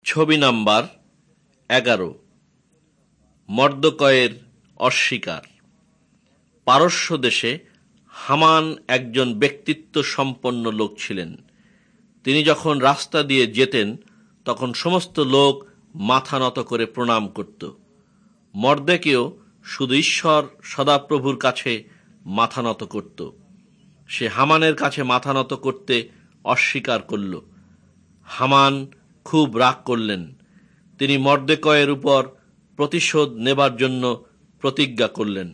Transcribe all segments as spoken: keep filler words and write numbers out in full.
ছবি নাম্বার এগারো। মর্দকয়ের অস্বীকার। পারস্য দেশে হামান একজন ব্যক্তিত্ব সম্পন্ন লোক ছিলেন। তিনি যখন রাস্তা দিয়ে যেতেন তখন সমস্ত লোক মাথা নত করে প্রণাম করত। মর্দেকেও শুধু ঈশ্বর সদাপ্রভুর কাছে মাথা নত করত। সে হামানের কাছে মাথা নত করতে অস্বীকার করল। হামান খুব রাগ করলেন। তিনি মর্দেকয়ের উপর প্রতিশোধ নেবার জন্য প্রতিজ্ঞা করলেন।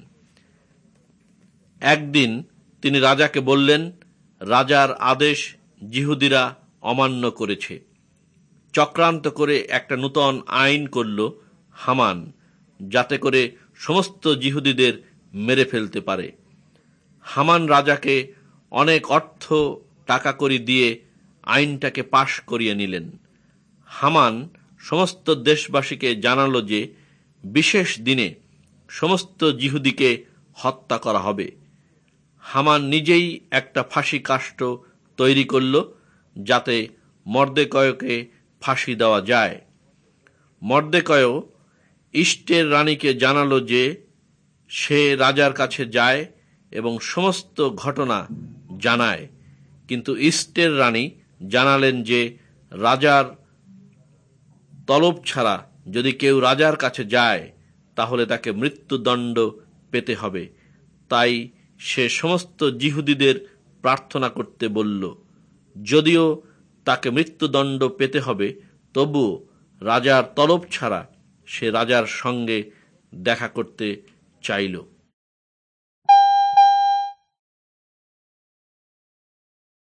একদিন তিনি রাজাকে বললেন, রাজার আদেশ জিহুদিরা অমান্য করেছে। চক্রান্ত করে একটা নূতন আইন করল হামান, যাতে করে সমস্ত জিহুদিদের মেরে ফেলতে পারে। হামান রাজাকে অনেক অর্থ টাকা করি দিয়ে আইনটাকে পাশ করিয়ে নিলেন। হামান সমস্ত দেশবাসীকে জানালো যে বিশেষ দিনে সমস্ত জিহুদিকে হত্যা করা হবে। হামান নিজেই একটা ফাঁসি কাষ্ঠ তৈরি করল, যাতে মর্দেকয়কে ফাঁসি দেওয়া যায়। মর্দেকয় ইষ্টের রানীকে জানালো যে সে রাজার কাছে যায় এবং সমস্ত ঘটনা জানায়। কিন্তু ইষ্টের রানী জানালেন যে রাজার তলব ছাড়া যদি কেউ রাজার কাছে যায় তাহলে তাকে মৃত্যুদণ্ড পেতে হবে। তাই সে সমস্ত জিহুদিদের প্রার্থনা করতে বলল। যদিও তাকে মৃত্যুদণ্ড পেতে হবে, তবুও রাজার তলব ছাড়া সে রাজার সঙ্গে দেখা করতে চাইল।